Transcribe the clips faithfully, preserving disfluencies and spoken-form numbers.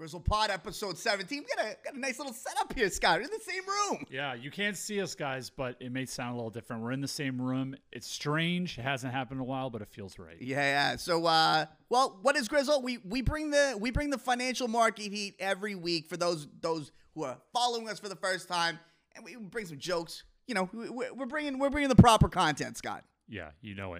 Grizzle Pod, episode seventeen. We got a, got a nice little setup here, Scott. We're in the same room. Yeah, you can't see us, guys, but it may sound a little different. We're in the same room. It's strange. It hasn't happened in a while, but it feels right. Yeah, yeah. So, uh, well, what is Grizzle? We we bring the we bring the financial market heat every week for those those who are following us for the first time, and we bring some jokes. You know, we, we're bringing we're bringing the proper content, Scott. Yeah, you know it.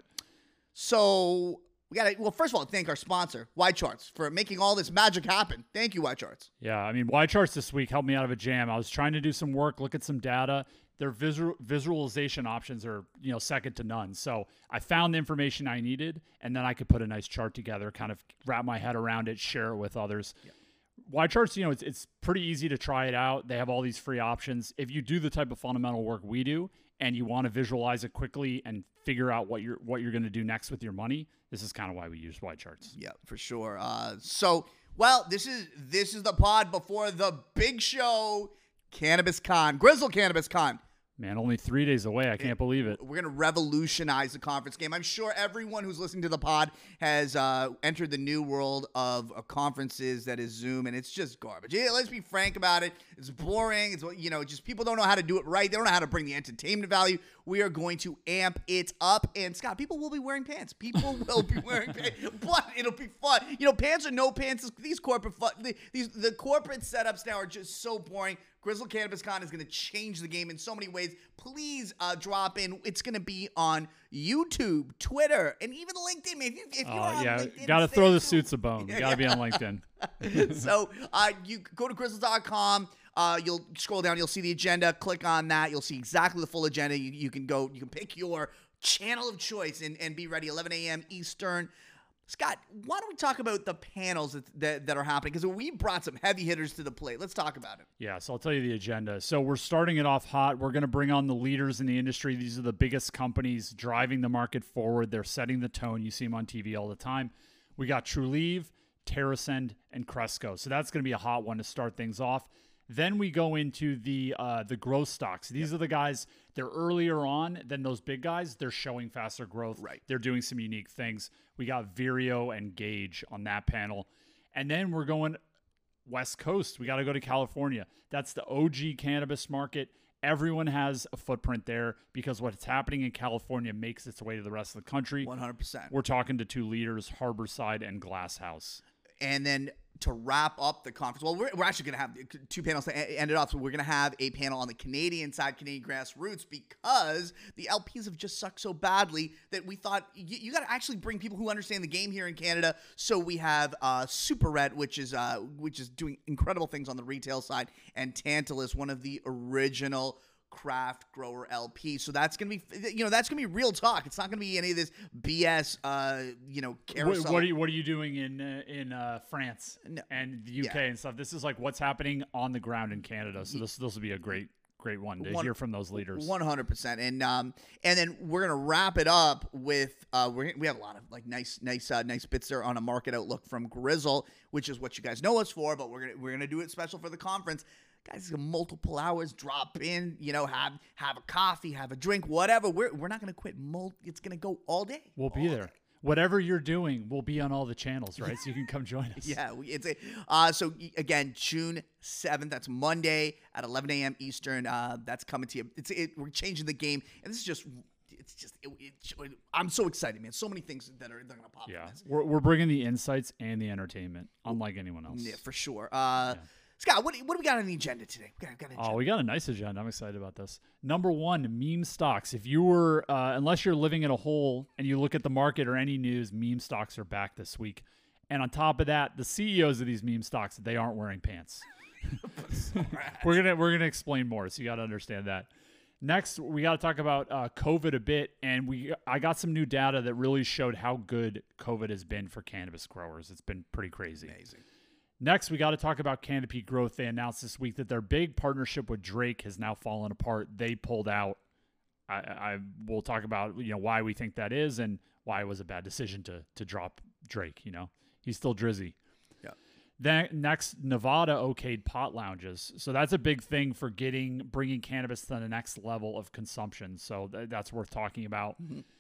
So. We got to, well, first of all, thank our sponsor, Y-Charts, for making all this magic happen. Thank you, Y-Charts. Yeah, I mean, Y-Charts this week helped me out of a jam. I was trying to do some work, look at some data. Their visual, visualization options are, you know, second to none. So I found the information I needed, and then I could put a nice chart together, kind of wrap my head around it, share it with others. Yeah. Y-Charts, you know, it's, it's pretty easy to try it out. They have all these free options. If you do the type of fundamental work we do, and you want to visualize it quickly and figure out what you're what you're going to do next with your money, this is kind of why we use Y-Charts. Yeah, for sure. Uh, so, well, this is this is the pod before the big show, Cannabis Con, Grizzle Cannabis Con. Man, only three days away. I can't it, believe it. We're going to revolutionize the conference game. I'm sure everyone who's listening to the pod has uh, entered the new world of uh, conferences that is Zoom, and it's just garbage. Yeah, let's be frank about it. It's boring. It's, you know, just people don't know how to do it right. They don't know how to bring the entertainment value. We are going to amp it up. And, Scott, people will be wearing pants. People will be wearing pants. But it'll be fun. You know, pants or no pants, these corporate fun, these the corporate setups now are just so boring. Grizzle Cannabis Con is going to change the game in so many ways. Please uh, drop in. It's going to be on YouTube, Twitter, and even LinkedIn. Man, if, you, if you're uh, on yeah, LinkedIn, got to throw the too. suits a bone. You got to be on LinkedIn. So uh, you go to grizzle dot com. Uh, you'll scroll down. You'll see the agenda. Click on that. You'll see exactly the full agenda. You, you can go. You can pick your channel of choice and, and be ready. eleven a.m. Eastern. Scott, why don't we talk about the panels that, that, that are happening? Because we brought some heavy hitters to the plate. Let's talk about it. Yeah, so I'll tell you the agenda. So we're starting it off hot. We're going to bring on the leaders in the industry. These are the biggest companies driving the market forward. They're setting the tone. You see them on T V all the time. We got Trulieve, TerraSend, and Cresco. So that's going to be a hot one to start things off. Then we go into the uh, the growth stocks. These yep. are the guys, they're earlier on than those big guys. They're showing faster growth. Right. They're doing some unique things. We got Vireo and Gage on that panel. And then we're going West Coast. We got to go to California. That's the O G cannabis market. Everyone has a footprint there because what's happening in California makes its way to the rest of the country. one hundred percent. We're talking to two leaders, Harborside and Glass House. And then to wrap up the conference, well, we're, we're actually going to have two panels to end it off. So we're going to have a panel on the Canadian side, Canadian grassroots, because the L Ps have just sucked so badly that we thought you, you got to actually bring people who understand the game here in Canada. So we have uh, Super Red, which is uh, which is doing incredible things on the retail side, and Tantalus, one of the original craft grower L P. So that's gonna be, you know, that's gonna be real talk. It's not gonna be any of this B S. Uh, you know, carousel. What, what are you What are you doing in uh, in uh, France no. and the U K yeah. and stuff? This is like what's happening on the ground in Canada. So this this will be a great great one to one, hear from those leaders. One hundred percent. And um and then we're gonna wrap it up with uh we we have a lot of like nice nice uh, nice bits there on a market outlook from Grizzle, which is what you guys know us for. But we're gonna we're gonna do it special for the conference. Guys, multiple hours, drop in, you know, have have a coffee, have a drink, whatever. We're we're not going to quit. Mul- it's going to go all day. We'll be there. Day. Whatever you're doing, we'll be on all the channels, right? So you can come join us. Yeah, it's a uh, so again, June seventh. That's Monday at eleven a.m. Eastern. Uh, that's coming to you. It's it, we're changing the game, and this is just. It's just, it, it, I'm so excited, man. So many things that are going to pop. Yeah, we're we're bringing the insights and the entertainment, unlike anyone else. Yeah, for sure. Uh, yeah. Scott, what, what do we got on the agenda today? We got, got an agenda. Oh, we got a nice agenda. I'm excited about this. Number one, meme stocks. If you were, uh, unless you're living in a hole and you look at the market or any news, meme stocks are back this week. And on top of that, the C E Os of these meme stocks, they aren't wearing pants. we're gonna we're gonna explain more, so you got to understand that. Next, we got to talk about uh, COVID a bit, and we I got some new data that really showed how good COVID has been for cannabis growers. It's been pretty crazy. Amazing. Next, we got to talk about Canopy Growth. They announced this week that their big partnership with Drake has now fallen apart. They pulled out. I, I will talk about you know why we think that is and why it was a bad decision to to drop Drake. You know, he's still Drizzy. Yeah. Then next, Nevada okayed pot lounges. So that's a big thing for getting bringing cannabis to the next level of consumption. So th- that's worth talking about. Mm-hmm.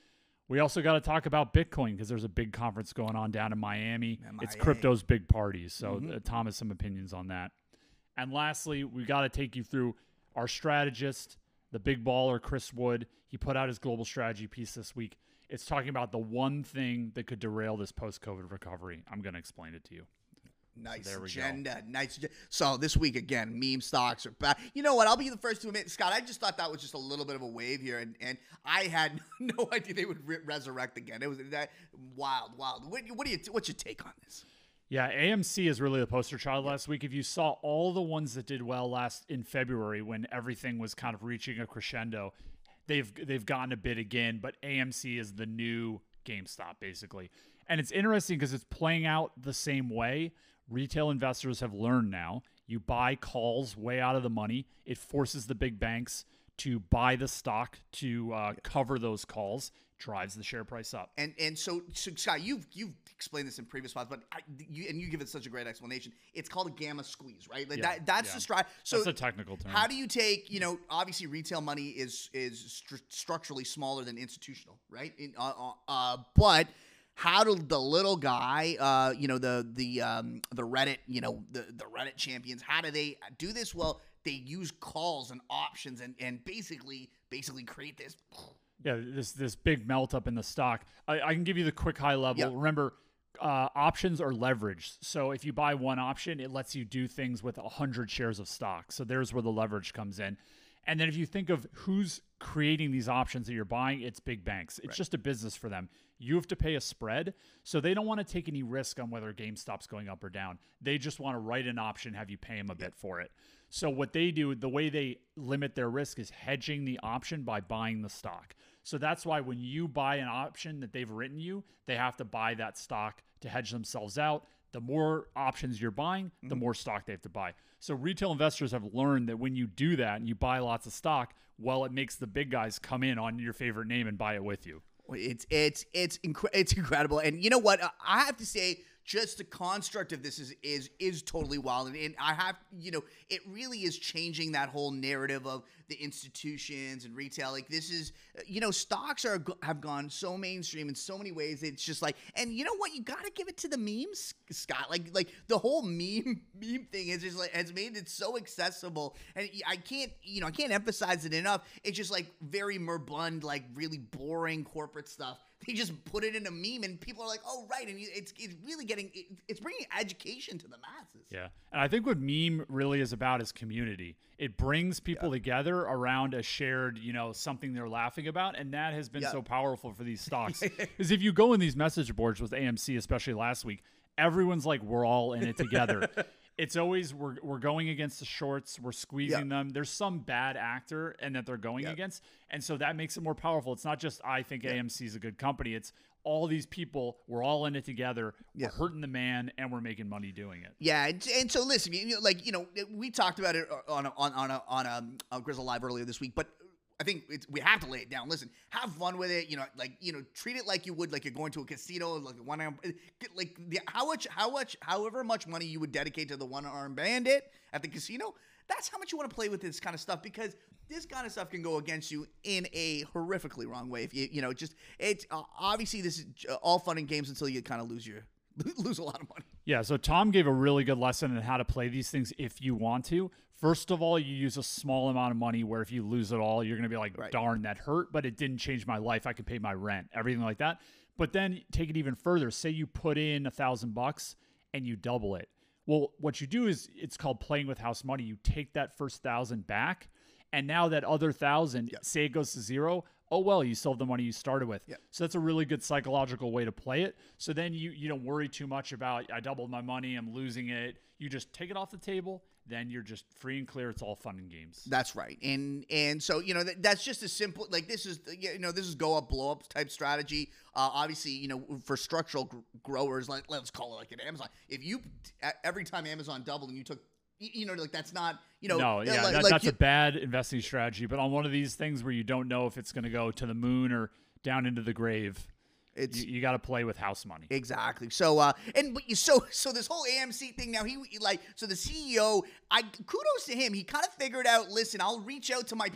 We also got to talk about Bitcoin because there's a big conference going on down in Miami. M I A. It's crypto's big party. So Mhm. uh, Tom has some opinions on that. And lastly, we got to take you through our strategist, the big baller, Chris Wood. He put out his global strategy piece this week. It's talking about the one thing that could derail this post-COVID recovery. I'm going to explain it to you. Nice So there we agenda. Nice. Agenda. So this week again, meme stocks are back. You know what? I'll be the first to admit, Scott. I just thought that was just a little bit of a wave here, and, and I had no idea they would re- resurrect again. It was that wild, wild. What, what do you? What's your take on this? Yeah, A M C is really the poster child last week. If you saw all the ones that did well last in February when everything was kind of reaching a crescendo, they've they've gotten a bit again, but A M C is the new GameStop basically. And it's interesting because it's playing out the same way. Retail investors have learned now. You buy calls way out of the money. It forces the big banks to buy the stock to uh, cover those calls, drives the share price up. And and so, so Scott, you've you've explained this in previous spots, but I, you and you give it such a great explanation. It's called a gamma squeeze, right? Like Yeah, that. That's yeah. the stride. So That's a technical term. how do you take? You know, obviously, retail money is is stru- structurally smaller than institutional, right? In, uh, uh, uh, but how do the little guy, uh, you know, the the um, the Reddit, you know, the the Reddit champions, how do they do this? Well, they use calls and options and and basically basically create this. Yeah, this this big melt up in the stock. I, I can give you the quick high level. Yep. Remember, uh, options are leveraged. So if you buy one option, it lets you do things with one hundred shares of stock. So there's where the leverage comes in. And then if you think of who's creating these options that you're buying, it's big banks. It's Right. just a business for them. You have to pay a spread. So they don't want to take any risk on whether GameStop's going up or down. They just want to write an option, have you pay them a bit for it. So what they do, the way they limit their risk is hedging the option by buying the stock. So that's why when you buy an option that they've written you, they have to buy that stock to hedge themselves out. The more options you're buying, the Mm-hmm. more stock they have to buy. So retail investors have learned that when you do that and you buy lots of stock, well, it makes the big guys come in on your favorite name and buy it with you. It's it's it's incre- it's incredible, and you know what? I have to say, just the construct of this is is is totally wild, and, and I have you know it really is changing that whole narrative of the institutions and retail. Like this is you know stocks are have gone so mainstream in so many ways. It's just like, and you know what? You got to give it to the memes, Scott. Like like the whole meme meme thing is just like has made it so accessible, and I can't you know I can't emphasize it enough. It's just like very merbund, like really boring corporate stuff. They just put it in a meme, and people are like, "Oh, right!" And it's it's really getting it, it's bringing education to the masses. Yeah. And I think what meme really is about is community. It brings people Yeah. together around a shared, you know, something they're laughing about. And that has been Yeah. so powerful for these stocks. Because if you go in these message boards with A M C, especially last week, everyone's like, we're all in it together. It's always we're we're going against the shorts, we're squeezing Yeah. them. There's some bad actor and that they're going Yeah. against. And so that makes it more powerful. It's not just I think Yeah. A M C is a good company. It's all these people, we're all in it together. Yeah. We're hurting the man and we're making money doing it. Yeah, and, and so listen, you know, like you know, we talked about it on a, on on a, on a, a Grizzle Live earlier this week, but I think it's, we have to lay it down. Listen, have fun with it. You know, like you know, treat it like you would like you're going to a casino, like one arm, like the, how much, how much, however much money you would dedicate to the one arm bandit at the casino. That's how much you want to play with this kind of stuff because this kind of stuff can go against you in a horrifically wrong way. If you you know, just it's uh, obviously this is all fun and games until you kind of lose your lose a lot of money. Yeah, so Tom gave a really good lesson on how to play these things if you want to. First of all, you use a small amount of money where if you lose it all, you're going to be like, Right. darn, that hurt, but it didn't change my life. I could pay my rent, everything like that. But then take it even further. Say you put in a thousand bucks and you double it. Well, what you do is it's called playing with house money. You take that first thousand back, and now that other thousand, Yep. say it goes to zero, oh well, you still have the money you started with. Yep. So that's a really good psychological way to play it. So then you you don't worry too much about I doubled my money, I'm losing it. You just take it off the table, then you're just free and clear. It's all fun and games. That's right, and and so you know that, that's just as simple. Like this is you know this is go up blow up type strategy. Uh, obviously, you know for structural gr- growers, like let's call it like an Amazon. If you every time Amazon doubled and you took, you, you know like that's not you know No, yeah, like, that, like that's you- a bad investing strategy. But on one of these things where you don't know if it's going to go to the moon or down into the grave, it's you, you got to play with house money. Exactly. So, uh, and but you so so this whole A M C thing now. He like so the C E O. I kudos to him. He kind of figured out. Listen, I'll reach out to my people.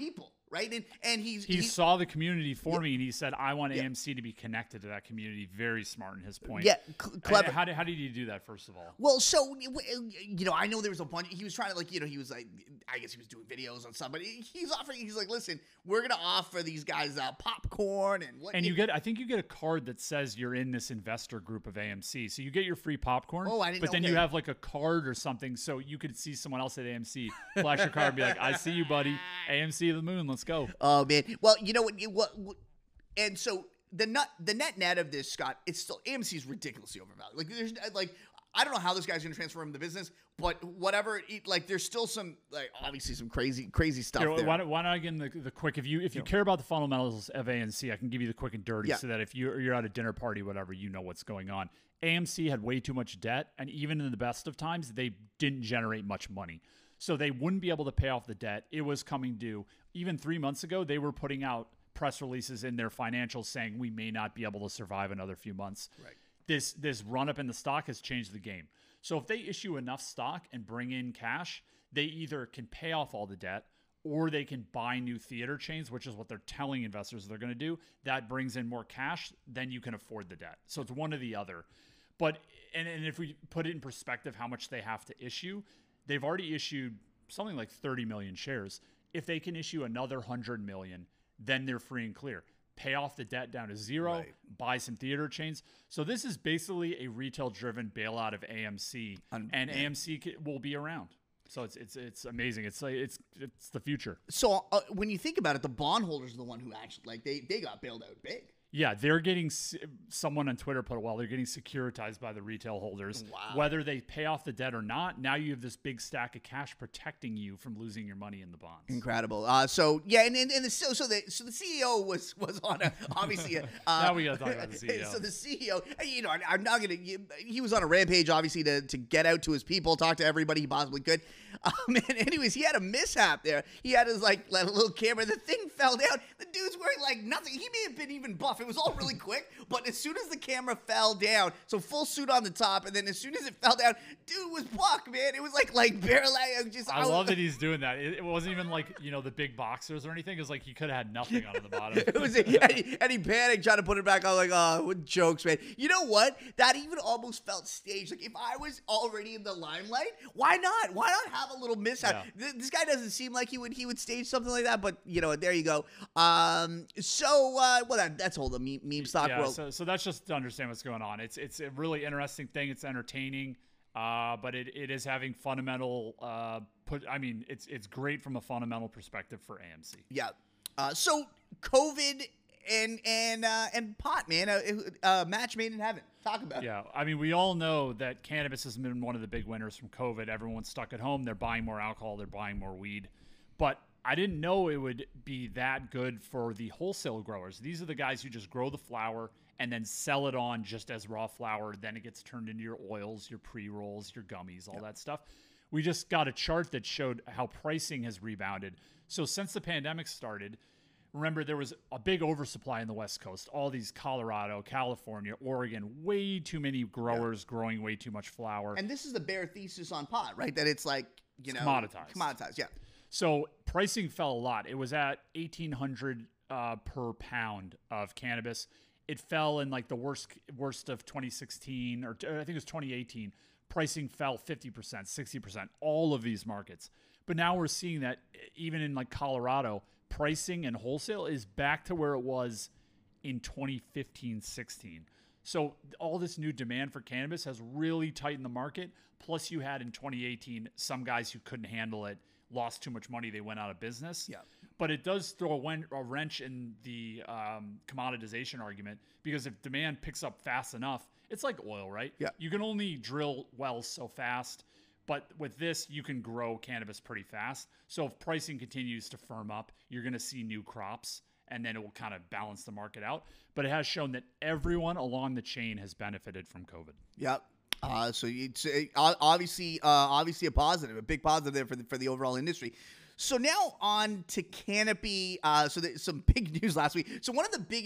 right? And and he's he, he saw the community forming, yeah. and he said, "I want yeah. A M C to be connected to that community." Very smart in his point. Yeah, cl- clever. I, how did how did he do that? First of all, well, so you know, I know there was a bunch. He was trying to like, you know, he was like, I guess he was doing videos on somebody. He's offering. He's like, listen, we're gonna offer these guys uh, popcorn and what. And you get, I think you get a card that says you're in this investor group of A M C. So you get your free popcorn. Oh, I didn't But know then that. you have like a card or something, so you could see someone else at A M C, flash your card, and be like, "I see you, buddy. A M C of the moon. Let's go." Oh man. Well, you know what? What? what and so the nut, the net net of this, Scott, it's still A M C is ridiculously overvalued. Like there's like. I don't know how this guy's going to transform the business, but whatever, it, like, there's still some, like, obviously some crazy, crazy stuff Here, there. why, don't, why don't I give the, the quick, if you if you Yeah. care about the fundamentals of A M C, I can give you the quick and dirty Yeah. so that if you're, you're at a dinner party, whatever, you know what's going on. A M C had way too much debt, and even in the best of times, they didn't generate much money. So they wouldn't be able to pay off the debt. It was coming due. Even three months ago, they were putting out press releases in their financials saying we may not be able to survive another few months. Right. This, this run-up in the stock has changed the game. So if they issue enough stock and bring in cash, they either can pay off all the debt or they can buy new theater chains, which is what they're telling investors they're going to do. That brings in more cash, then you can afford the debt. So it's one or the other. But and, and if we put it in perspective how much they have to issue, they've already issued something like thirty million shares. If they can issue another one hundred million, then they're free and clear. Pay off the debt down to zero, Right. buy some theater chains. So this is basically a retail-driven bailout of A M C, Un- and yeah. A M C c- will be around. So it's it's it's amazing. It's like it's it's the future. So uh, when you think about it, the bondholders are the one who actually, like, they, they got bailed out big. Yeah, they're getting s- someone on Twitter put it well. They're getting securitized by the retail holders, Wow. whether they pay off the debt or not. Now you have this big stack of cash protecting you from losing your money in the bonds. Incredible. Uh, so yeah, and, and, and the so so the so the C E O was was on a obviously. A, uh, Now we gotta talk about the C E O. So the C E O, you know, I'm not gonna. He was on a rampage, obviously, to to get out to his people, talk to everybody he possibly could. Um, and anyways, he had a mishap there. He had his like, like a little camera. The thing fell down. The dude's wearing like nothing. He may have been even buff. It was all really quick. But as soon as the camera fell down, so full suit on the top, and then as soon as it fell down, dude was buck, man. It was like like barely just. I was- love that he's doing that. It, it wasn't even like, you know, the big boxers or anything. It was like he could have had nothing on the bottom. It was, and, he, and he panicked trying to put it back on, like, oh, what jokes, man. You know what? That even almost felt staged. Like, if I was already in the limelight, why not? Why not have a little mishap? Yeah. Th- This guy doesn't seem like he would he would stage something like that, but, you know, there you go. Um, so, uh, well, that, that's all the meme, meme stock Yeah, world. so, so that's just to understand what's going on. It's it's a really interesting thing. It's entertaining, uh, but it, it is having fundamental. Uh, put I mean, it's it's great from a fundamental perspective for A M C. Yeah. Uh, so, COVID and and uh, and pot, man, a uh, uh, match made in heaven. Talk about it. Yeah, I mean, we all know that cannabis has been one of the big winners from COVID. Everyone's stuck at home. They're buying more alcohol. They're buying more weed. But I didn't know it would be that good for the wholesale growers. These are the guys who just grow the flower and then sell it on just as raw flower. Then it gets turned into your oils, your pre-rolls, your gummies, all that stuff. We just got a chart that showed how pricing has rebounded. So since the pandemic started, remember, there was a big oversupply in the West Coast. All these Colorado, California, Oregon, way too many growers growing way too much flower. And this is the bare thesis on pot, right? That it's like, you know, commoditized. Commoditized, yeah. So pricing fell a lot. It was at eighteen hundred uh, per pound of cannabis. It fell in like the worst worst of twenty sixteen, or I think it was twenty eighteen. Pricing fell fifty percent, sixty percent, all of these markets. But now we're seeing that even in like Colorado, pricing and wholesale is back to where it was in twenty fifteen, sixteen. So all this new demand for cannabis has really tightened the market. Plus you had in twenty eighteen, some guys who couldn't handle it, lost too much money, they went out of business. Yeah. But it does throw a, wen- a wrench in the um, commoditization argument, because if demand picks up fast enough, it's like oil, right? Yeah. You can only drill wells so fast, but with this, you can grow cannabis pretty fast. So if pricing continues to firm up, you're going to see new crops, and then it will kind of balance the market out. But it has shown that everyone along the chain has benefited from COVID. Yep. Uh, so it's uh, obviously, uh, obviously a positive, a big positive there for the, for the overall industry. So now on to Canopy. Uh, so there's some big news last week. So one of the biggest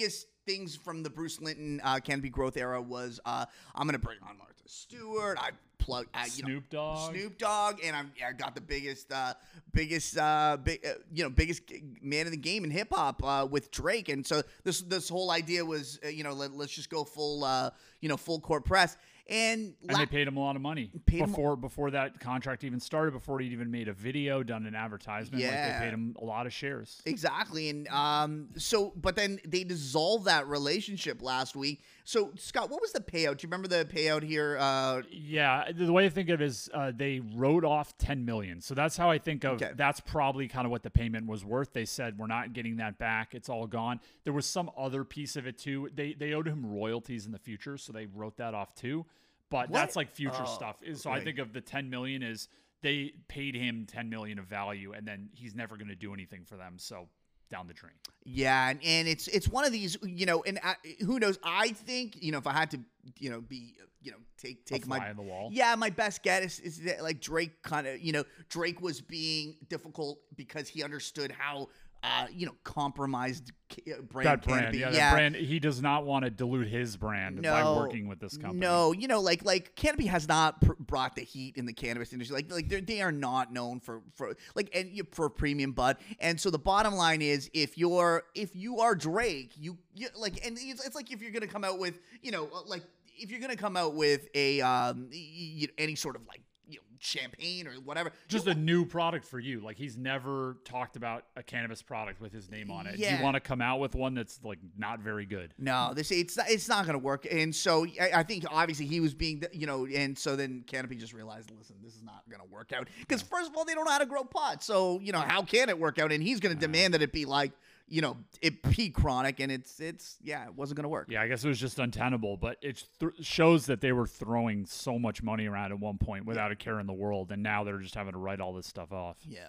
things from the Bruce Linton uh, Canopy Growth era was uh, I'm gonna bring on Martha Stewart. I plug I, you Snoop know, Dogg. Snoop Dogg, and I'm, I got the biggest, uh, biggest, uh, big, uh, you know, biggest man in the game in hip hop uh, with Drake. And so this this whole idea was, uh, you know, let, let's just go full, uh, you know, full court press. And, and la- they paid him a lot of money Paid him- before before that contract even started, before he'd even made a video, done an advertisement. Like Yeah. they paid him a lot of shares. Exactly. And um, so, but then they dissolved that relationship last week. So, Scott, what was the payout? Do you remember the payout here? Uh, Yeah, the way I think of it is uh, they wrote off ten million dollars. So that's how I think of Okay. that's probably kind of what the payment was worth. They said we're not getting that back. It's all gone. There was some other piece of it too. They they owed him royalties in the future, so they wrote that off too. But What? that's like future Oh, stuff. So right. I think of the ten million dollars is they paid him ten million dollars of value, and then he's never going to do anything for them. So down the drain. Yeah, and, and it's it's one of these, you know, and I, who knows? I think, you know, if I had to, you know, be, you know, take take A my fly on the wall. Yeah, my best guess is, is that like Drake kind of, you know, Drake was being difficult because he understood how, uh, you know, compromised ca- brand That brand, Canopy. yeah, that brand. He does not want to dilute his brand by No, working with this company. No, you know, like like Canopy has not pr- brought the heat in the cannabis industry. Like like they're, they are not known for for like and you- for premium bud. And so the bottom line is, if you're if you are Drake, you, you like, and it's, it's like if you're gonna come out with, you know, like if you're gonna come out with a um y- y- any sort of like, you know, champagne or whatever, Just you a new product for you. Like he's never talked about a cannabis product with his name on it. Do Yeah. you want to come out with one that's like not very good? No, this it's not, it's not going to work. And so I, I think obviously he was being, you know, and so then Canopy just realized, listen, this is not going to work out. Because first of all, they don't know how to grow pot. So, you know, how can it work out? And he's going to demand that it be like, you know, it be chronic, and it's, it's, yeah, it wasn't going to work. Yeah, I guess it was just untenable, but it th- shows that they were throwing so much money around at one point without a care in the world, and now they're just having to write all this stuff off. Yeah.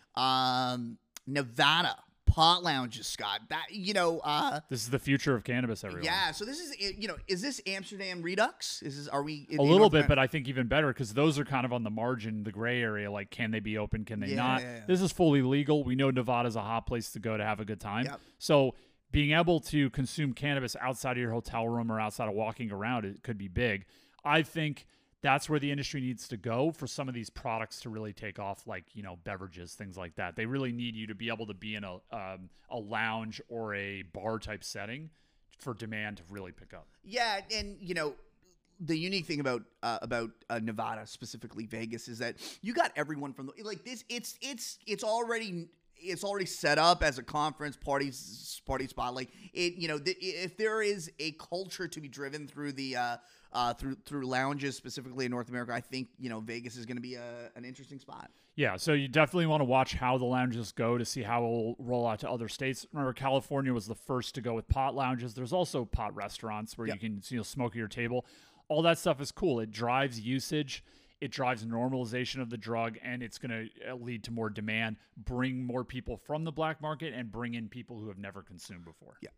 Um, Nevada pot lounges, Scott. That, you know, uh, This is the future of cannabis, everyone. yeah. So this is, you know, is this Amsterdam Redux? Is this, are we in A in little North bit, America? but I think even better because those are kind of on the margin, the gray area. Like, can they be open? Can they Yeah, not? yeah, yeah. This is fully legal. We know Nevada's a hot place to go to have a good time. Yep. So being able to consume cannabis outside of your hotel room or outside of walking around, it could be big. I think that's where the industry needs to go for some of these products to really take off, like, you know, beverages, things like that. They really need you to be able to be in a um, a lounge or a bar type setting for demand to really pick up. Yeah, and you know, the unique thing about uh, about uh, Nevada, specifically Vegas, is that you got everyone from the, like this. It's it's it's already it's already set up as a conference party party spot. Like it, you know, th- if there is a culture to be driven through the uh, uh, through through lounges, specifically in North America, I think, you know, Vegas is going to be a, an interesting spot. Yeah, so you definitely want to watch how the lounges go to see how it will roll out to other states. Remember, California was the first to go with pot lounges. There's also pot restaurants where Yep. you can, you know, smoke at your table. All that stuff is cool. It drives usage. It drives normalization of the drug, and it's going to lead to more demand, bring more people from the black market, and bring in people who have never consumed before. Yeah.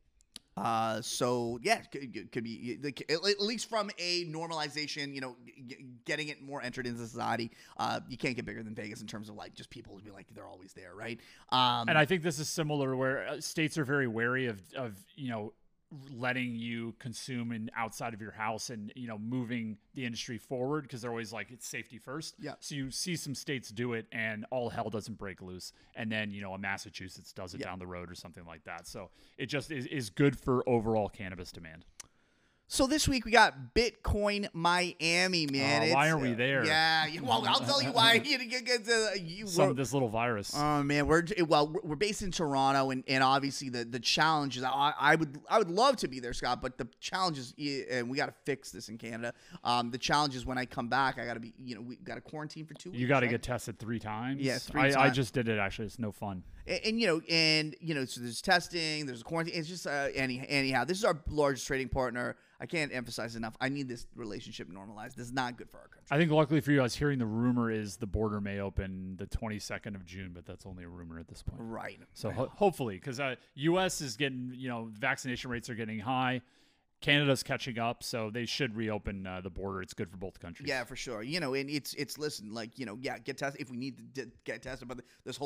Uh, so yeah, could, could be like, at at least from a normalization, you know, g- getting it more entered into society. Uh, you can't get bigger than Vegas in terms of like just people who be like they're always there, right? Um, And I think this is similar where uh, states are very wary of, of you know, letting you consume in outside of your house and, you know, moving the industry forward because they're always like, it's safety first. Yeah. So you see some states do it and all hell doesn't break loose. And then, you know, a Massachusetts does it Yeah. down the road or something like that. So it just is, is good for overall cannabis demand. So this week we got Bitcoin Miami, man. Oh, why It's, are we uh, there? Yeah, you- well, I'll tell you why. You, you, get to- you- Some we're- of this little virus. Oh man, we're well, we're- we're based in Toronto, and, and obviously the the challenges. I, I would I would love to be there, Scott, but the challenges, and we got to fix this in Canada. Um, the challenge is when I come back, I got to be, you know, we got to quarantine for two weeks. you got to right? get tested three times. Yeah, three I, I times. just did it actually. It's no fun. And, and you know, and you know, so there's testing, there's quarantine. It's just uh, any anyhow. This is our largest trading partner. I can't emphasize enough. I need this relationship normalized. This is not good for our country. I think luckily for you, I was hearing the rumor is the border may open the twenty-second of June, but that's only a rumor at this point. Right. So ho- hopefully, because uh, U S is getting, you know, vaccination rates are getting high. Canada's catching up, so they should reopen uh, the border. It's good for both countries. Yeah, for sure. You know, and it's it's listen, like, you know, yeah, get tested if we need to d- get tested, but this whole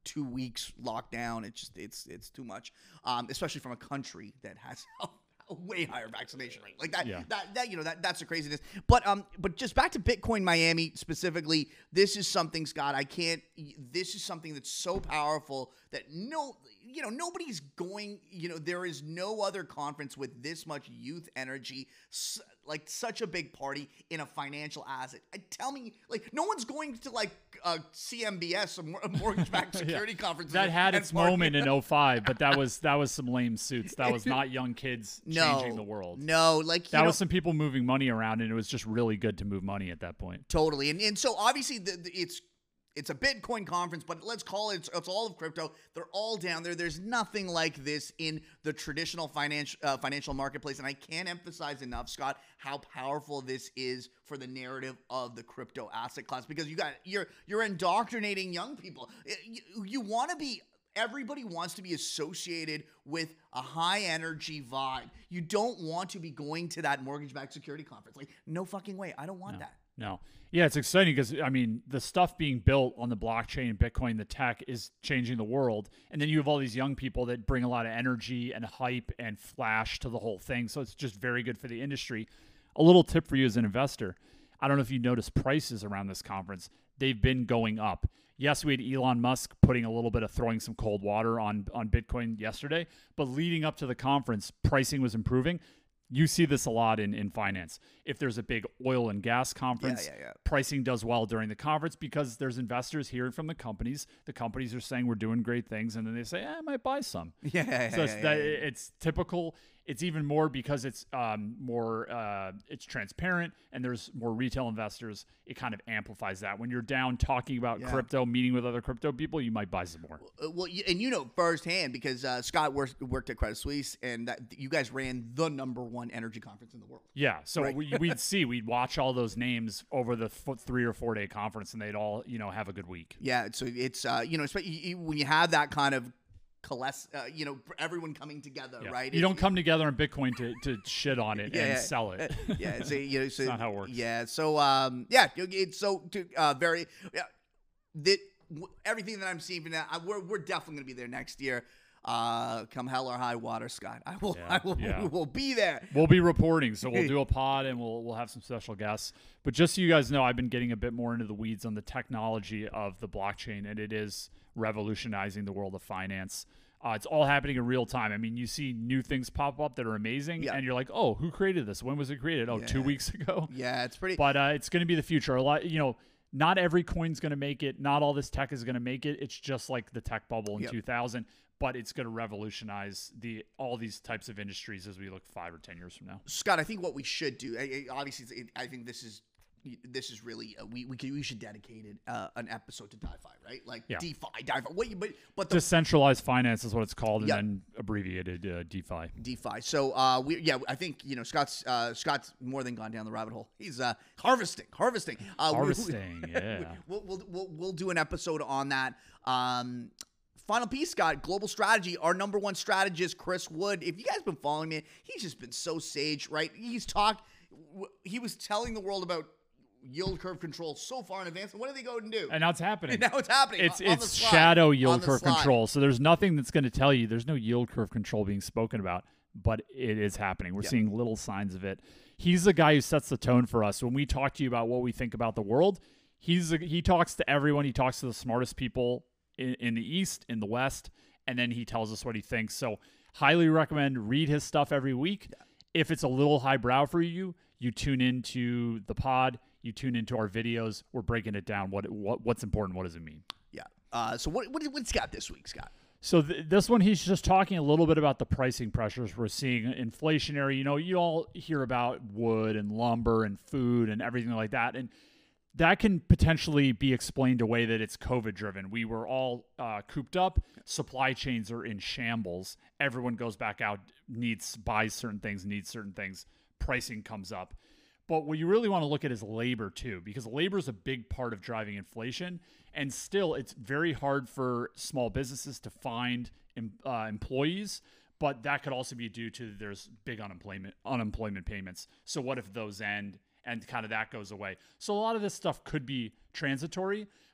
two weeks lockdown. It's just it's it's too much, um, especially from a country that has a, a way higher vaccination rate. Like that, Yeah. that that you know that that's the craziness. But um, but just back to Bitcoin Miami specifically. This is something, Scott. I can't. This is something that's so powerful that no, you know, nobody's going. You know, there is no other conference with this much youth energy. S- like such a big party in a financial asset. I tell me, like, no one's going to like uh, C M B S, a, mor- a mortgage-backed security Yeah. conference. That and- had and its party. moment in oh five, but that was that was some lame suits. That was not young kids No, changing the world. No, like you That know, was some people moving money around, and it was just really good to move money at that point. totally. And and so obviously the, the, it's it's a Bitcoin conference, but let's call it it's, it's all of crypto. They're all down there. There's nothing like this in the traditional financial uh, financial marketplace, and I can't emphasize enough, Scott, how powerful this is for the narrative of the crypto asset class, because you got you're you're indoctrinating young people. You, you want to be Everybody wants to be associated with a high energy vibe. You don't want to be going to that mortgage-backed security conference. Like, no fucking way. I don't want No. that. No. Yeah, it's exciting because, I mean, the stuff being built on the blockchain, Bitcoin, the tech is changing the world. And then you have all these young people that bring a lot of energy and hype and flash to the whole thing. So it's just very good for the industry. A little tip for you as an investor. I don't know if you noticed prices around this conference. They've been going up. Yes, we had Elon Musk putting a little bit of throwing some cold water on, on Bitcoin yesterday, but leading up to the conference, pricing was improving. You see this a lot in, in finance. If there's a big oil and gas conference, Yeah, yeah, yeah. pricing does well during the conference because there's investors hearing from the companies. The companies are saying we're doing great things, and then they say, eh, I might buy some. Yeah, yeah, So it's, yeah, that, yeah, yeah. it's typical. It's even more because it's um, more uh, it's transparent and there's more retail investors. It kind of amplifies that. When you're down talking about Yeah. crypto, meeting with other crypto people, you might buy some more. Uh, Well, you- and you know firsthand because uh, Scott worked, worked at Credit Suisse, and that, you guys ran the number one energy conference in the world. Yeah, so Right. we, we'd see, we'd watch all those names over the f- three or four day conference, and they'd all, you know, have a good week. Yeah, so it's uh, you know, especially when you have that kind of coalesce, uh, you know, everyone coming together, Yeah. right? You It- don't come together on Bitcoin to, to shit on it Yeah, and yeah. sell it. yeah, so, you know, so, not how it works. Yeah, so um, yeah, it's so to, uh, very yeah, that w- everything that I'm seeing now, I, we're we're definitely gonna be there next year. Uh, come hell or high water, Scott. I will, Yeah, I will, yeah. we will be there. We'll be reporting, so we'll do a pod and we'll we'll have some special guests. But just so you guys know, I've been getting a bit more into the weeds on the technology of the blockchain, and it is revolutionizing the world of finance. Uh, it's all happening in real time. I mean, you see new things pop up that are amazing, Yeah. and you're like, "Oh, who created this? When was it created? Oh, two Yeah. weeks ago." Yeah, it's pretty. But uh, it's going to be the future. A lot, you know. Not every coin's going to make it. Not all this tech is going to make it. It's just like the tech bubble in Yep. two thousand. But it's going to revolutionize the all these types of industries as we look five or ten years from now. Scott, I think what we should do, I- I- obviously, it's- it, I think this is this is really uh, we we could, we should dedicate it uh, an episode to DeFi, right? Like Yeah. DeFi, DeFi. What you but but the Decentralized finance is what it's called, and Yep. then abbreviated uh, DeFi. DeFi. So uh, we yeah, I think you know Scott's uh, Scott's more than gone down the rabbit hole. He's uh, harvesting, harvesting, uh, we- Harvesting, yeah. We'll, we'll we'll we'll do an episode on that. Um, Final piece, Scott, global strategy. Our number one strategist, Chris Wood. If you guys been following me, he's just been so sage, right? He's talked. He was telling the world about yield curve control so far in advance. And what do they go and do? And now it's happening. now it's happening. It's on- on the it's slide. shadow On yield the curve slide. control. So there's nothing that's going to tell you. There's no yield curve control being spoken about, but it is happening. We're Yep. seeing little signs of it. He's the guy who sets the tone for us when we talk to you about what we think about the world. He's a, he talks to everyone. He talks to the smartest people in, in the East, in the West, and then he tells us what he thinks. So highly recommend read his stuff every week. Yeah. If it's a little highbrow for you, you tune into the pod. You tune into our videos. We're breaking it down. What what what's important? What does it mean? Yeah. Uh, so what, what what's Scott this week, Scott? So th- this one, he's just talking a little bit about the pricing pressures we're seeing, inflationary. You know, you all hear about wood and lumber and food and everything like that, and that can potentially be explained away that it's COVID driven. We were all uh, cooped up. Supply chains are in shambles. Everyone goes back out, needs buys certain things, needs certain things. Pricing comes up. But what you really want to look at is labor too, because labor is a big part of driving inflation. And still, it's very hard for small businesses to find em- uh, employees. But that could also be due to there's big unemployment unemployment payments. So what if those end and kind of that goes away? So a lot of this stuff could be transitory,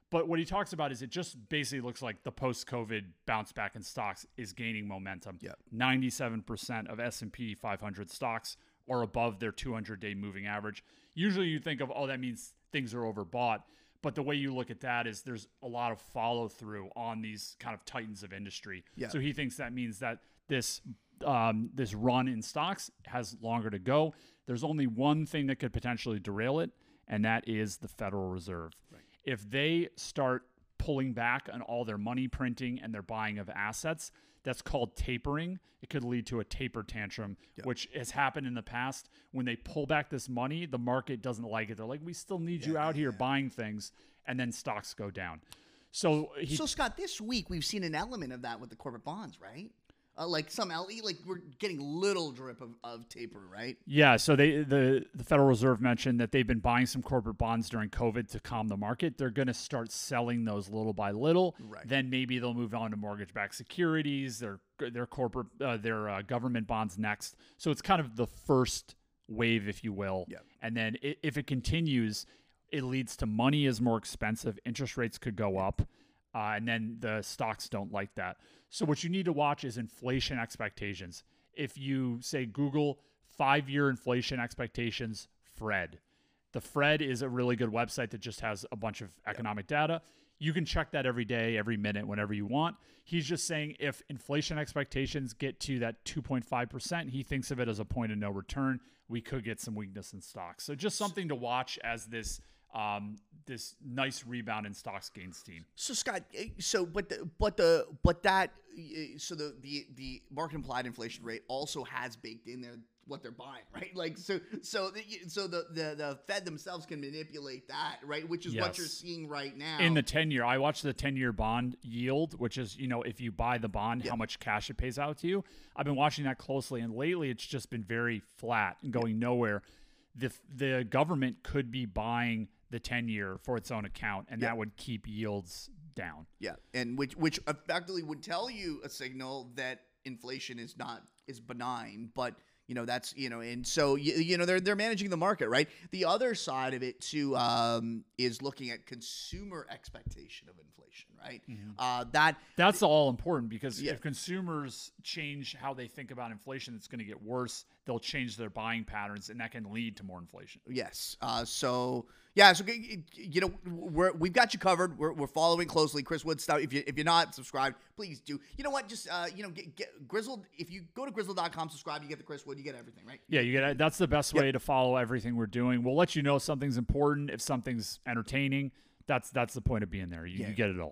But what he talks about is it just basically looks like the post-COVID bounce back in stocks is gaining momentum. Yep. ninety-seven percent of S and P five hundred stocks are above their two hundred day moving average. Usually you think of, oh, that means things are overbought. But the way you look at that is there's a lot of follow through on these kind of titans of industry. Yeah. So he thinks that means that this um, this run in stocks has longer to go. There's only one thing that could potentially derail it, and that is the Federal Reserve. Right. If they start pulling back on all their money printing and their buying of assets, that's called tapering. It could lead to a taper tantrum, yep. which has happened in the past. When they pull back this money, the market doesn't like it. They're like, we still need yeah, you out yeah, here yeah. buying things, and then stocks go down. So, he, so Scott, this week we've seen an element of that with the corporate bonds, right? Uh, like some L E, like we're getting little drip of, of taper, right? Yeah. So they the the Federal Reserve mentioned that they've been buying some corporate bonds during COVID to calm the market. They're going to start selling those little by little. Right. Then maybe they'll move on to mortgage-backed securities, their their corporate uh, their uh, government bonds next. So it's kind of the first wave, if you will. Yeah. And then it, if it continues, it leads to money is more expensive. Interest rates could go up. Uh, and then the stocks don't like that. So what you need to watch is inflation expectations. If you say Google five-year inflation expectations, Fred. The Fred is a really good website that just has a bunch of economic data. You can check that every day, every minute, whenever you want. He's just saying if inflation expectations get to that two point five percent, he thinks of it as a point of no return. We could get some weakness in stocks. So just something to watch as this um, this nice rebound in stocks gains steam. So Scott, so but the, but the but that so the the the market implied inflation rate also has baked in there what they're buying, right? Like so so the, so the, the the Fed themselves can manipulate that, right? Which is yes. what you're seeing right now in the ten-year. I watched the ten-year bond yield, which is, you know, if you buy the bond, yep. how much cash it pays out to you. I've been watching that closely, and lately it's just been very flat and going yep. nowhere. The the government could be buying the ten-year for its own account, and yeah. that would keep yields down. Yeah, and which which effectively would tell you a signal that inflation is not is benign, but you know that's you know, and so you, you know they're they're managing the market, right? The other side of it too um, is looking at consumer expectation of inflation, right? Mm-hmm. Uh, that that's all important because yeah. if consumers change how they think about inflation, it's going to get worse. They'll change their buying patterns, and that can lead to more inflation. Yes. Uh, so yeah. So you know we're we've got you covered. We're, we're following closely. Chris Wood stuff. If you if you're not subscribed, please do. You know what? Just uh, you know get, get Grizzled. If you go to grizzled dot com, subscribe. You get the Chris Wood. You get everything, right? Yeah. You get that's the best way yep. to follow everything we're doing. We'll let you know if something's important, if something's entertaining. That's that's the point of being there. You, yeah. you get it all.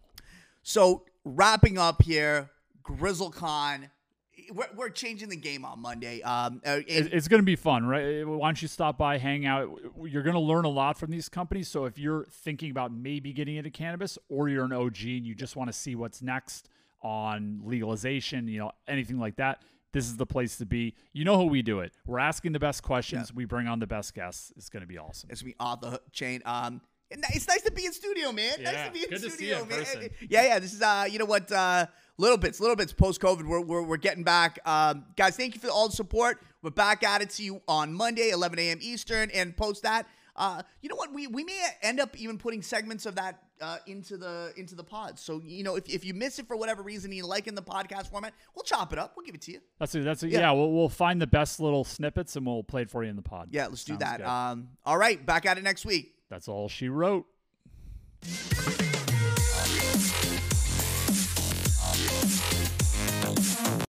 So wrapping up here, GrizzleCon. We're, we're changing the game on Monday. Um, uh, it's going to be fun, right? Why don't you stop by, hang out? You're going to learn a lot from these companies. So if you're thinking about maybe getting into cannabis, or you're an O G and you just want to see what's next on legalization, you know, anything like that, this is the place to be. You know how we do it. We're asking the best questions. Yeah. We bring on the best guests. It's going to be awesome. It's going to be off the chain. Um, It's nice to be in studio, man. Yeah, nice to be in good studio, to see you in man. person. Yeah, yeah. This is uh, you know what, uh, little bits, little bits post COVID. We're, we're we're getting back, um, guys. Thank you for all the support. We're back at it. See you on Monday, eleven a.m. Eastern, and post that. Uh, you know what? We we may end up even putting segments of that uh, into the into the pod. So you know, if if you miss it for whatever reason, you like in the podcast format, we'll chop it up. We'll give it to you. That's a, that's a, yeah. yeah we'll we'll find the best little snippets and we'll play it for you in the pod. Yeah, let's Sounds do that. Good. Um, all right, back at it next week. That's all she wrote. Thank you.